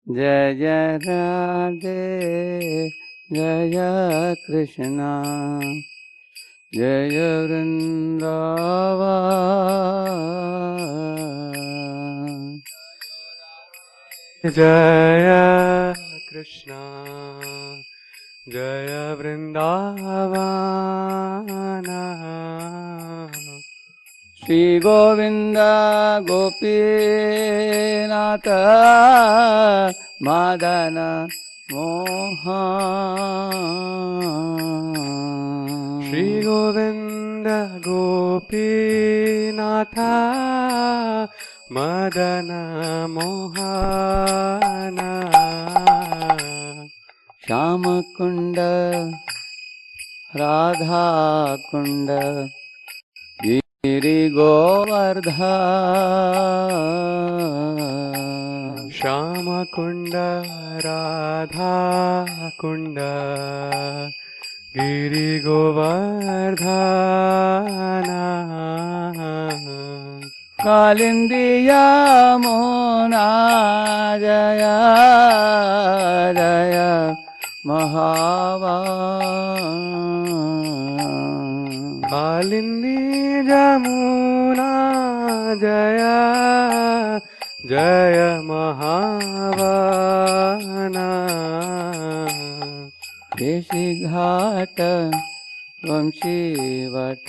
जय जय राधे जय कृष्णा जय वृंदावन जय कृष्णा जय वृंदावन श्री गोविंद गोपीनाथ मदन मोहन श्री गोविंद गोपीनाथ मदन मोहन श्याम कुंड राधा कुंड गिरि गोवर्धन श्याम कुंड राधा कुंड गिरि गोवर्धन कालिंदी यमुना जय जय महावन कालिंदी यमुना जय जय महावन ऋषि घाट वंशी वट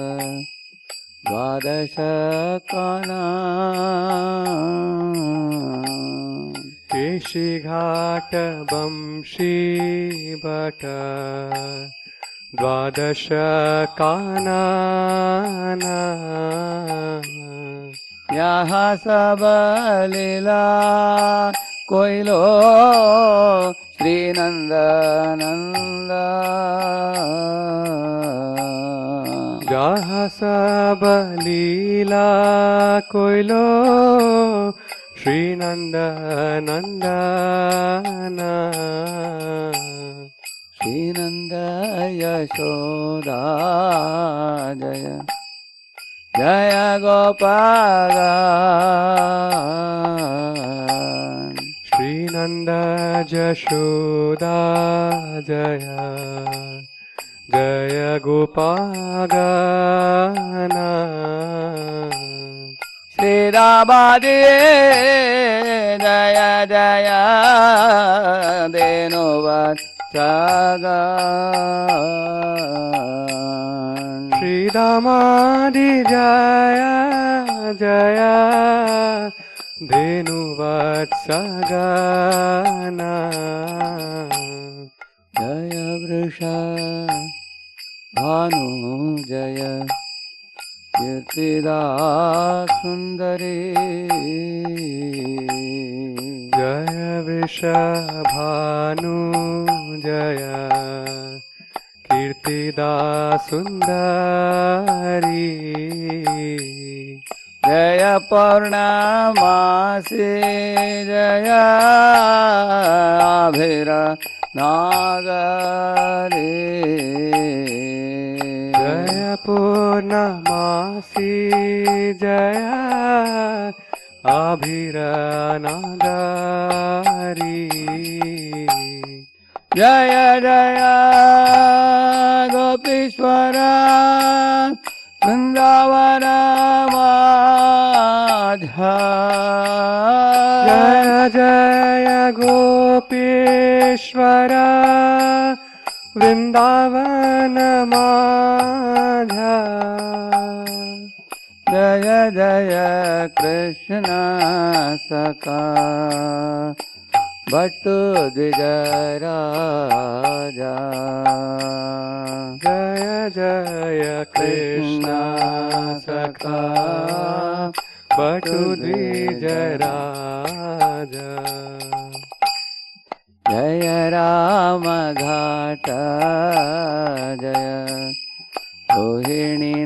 द्वादश काना केशी घाट बंशी बट द्वादश कानना यहाँ सब लीला कोइलो श्री नंद नंद जहाँ सब लीला कोइलो श्री नंद नंदन श्री नंद यशोदा जय जय गोपाल श्री नंद यशोदा जय जय गोपागन श्री रामादि जय जय धेनुवत्सगन श्री रामादि जय जय धेनुवत्सगन जय वृष भानु जय कीर्तिदा सुंदरी जय वृषभानु जय कीर्तिदा सुंदरी जय पौर्णमासी जय आभिर नागरी जय पूर्णमासी जय आभिरनागरी जय जय गोपीश्वर वृंदावन माधव जय जय गोपीश्वर वृंदावन माधव जय जय कृष्ण सखा भट्टु द्विज राजा जय जय कृष्ण सखा बटु द्विज राजा जय राम घाट जय रोहिणी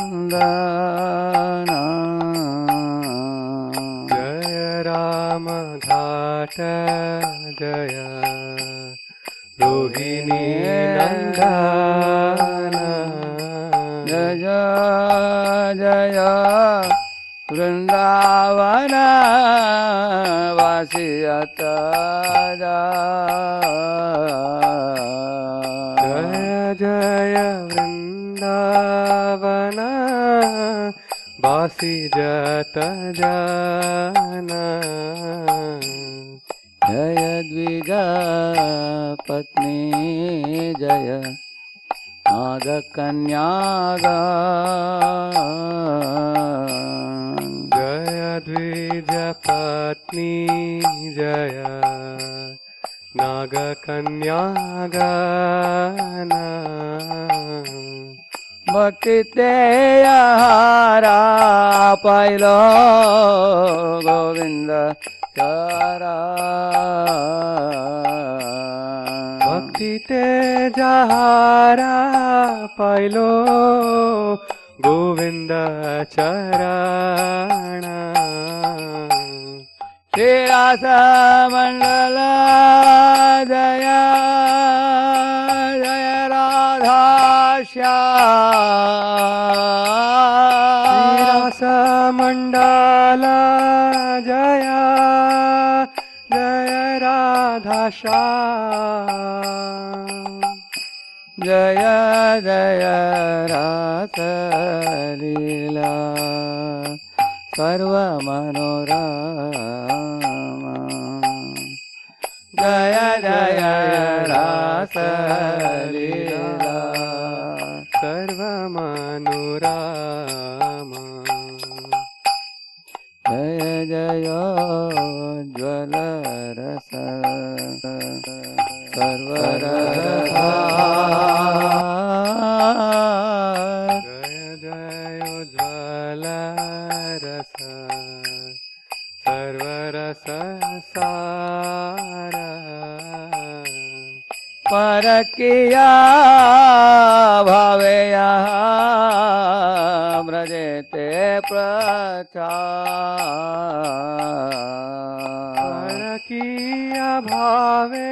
नंदन जय राम घाट जय रोहिणी नंदन जय जय वृंदावन सियत जय जय वृंदावन वासी जत जाना जय द्विज पत्नी जय नाग कन्यागा जय द्विज पत्नी जय नाग कन्या गाना भक्ति ते हारा पाइलो गोविंद चारा भक्ति ते जहारा पाइलो गोविंद चरणा श्री रास मंडल जय जय राधा श्याम रस मंडल जय जय राधा श्याम जय जय रास लीला सर्व मनोरमा जय जय रास लीला सर्व मनोरमा जय जय ज्वल रस सर्वरसा जय जय ज्वल रस सर्वरस सारा पर किया भावे ब्रजेते प्रचार किया भावे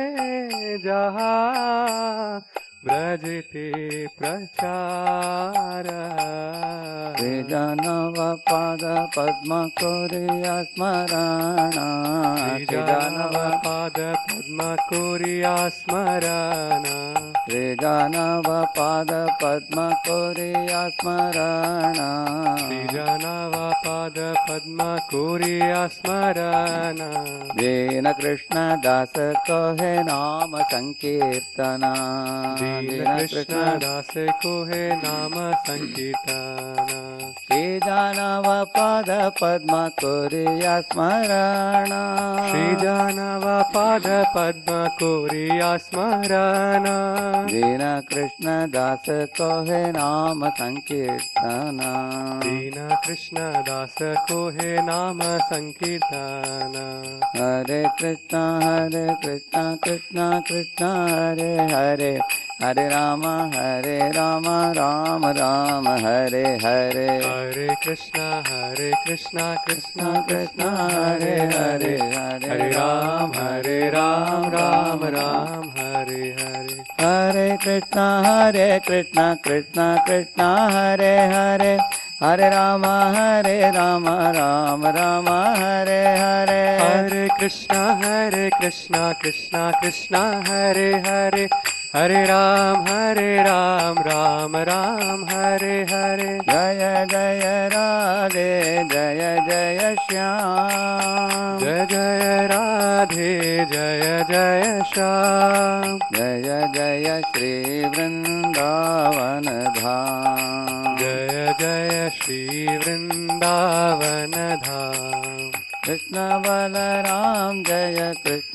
जहाँ ब्रजते प्रचार श्री जानव पाद पद्म कोरिया स्मरण श्री जानव पाद पद्म कोरिया स्मरण श्री जानव पाद पद्म कोरिया स्मरण श्री जानव पाद पद्म कोरिया स्मरण दीन कृष्ण दास कहे नाम संकीर्तन दीन कृष्ण दास को है नाम संकीर्तन श्री जानव पाद पद्म कोरिया स्मरण श्री जानव पाद पद्म कोरिया स्मरण दीन कृष्ण दास कहे नाम संकीर्तन दीन कृष्ण दास को है नाम संकीर्तन हरे कृष्ण कृष्ण कृष्ण हरे हरे हरे राम राम राम हरे हरे हरे कृष्ण कृष्ण कृष्ण हरे हरे हरे राम राम राम हरे हरे हरे कृष्ण कृष्ण कृष्ण हरे हरे हरे राम राम राम हरे हरे हरे कृष्ण कृष्ण कृष्ण हरे हरे हरे राम राम राम हरे हरे जय जय राधे जय जय श्याम जय जय राधे जय जय श्याम जय जय श्री वृंदावन धाम जय जय श्री वृंदावन धाम कृष्ण बलराम जय कृष्ण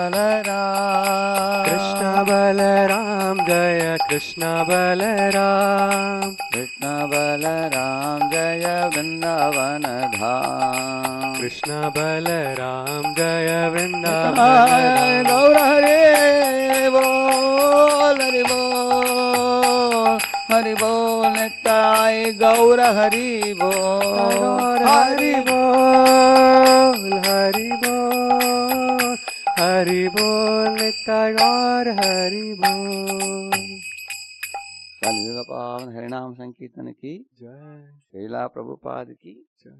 बलराम कृष्ण बलराम जय कृष्ण बलराम कृष्ण बलराम जय वृंदावन धाम कृष्ण बलराम जय वृंदावन हरे धाम गौर हरे बोल हरि बोल हरि बोल निताय गौर हरि बोल हरि बोल हरि बोल हरि बोल निताय गौर हरि बोल कलियुग पावन हरिनाम संकीर्तन की जय श्रीला प्रभुपाद की